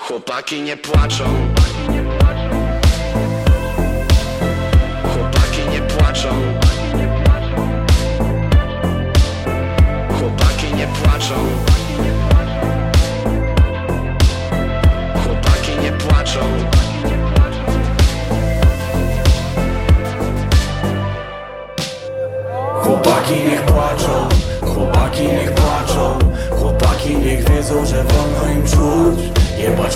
Chłopaki nie płaczą. Chłopaki nie płaczą. Chłopaki nie płaczą. Chłopaki nie płaczą. Chłopaki niech płaczą, chłopaki niech płaczą. Chłopaki niech wiedzą, że wolno im czuć. Jebać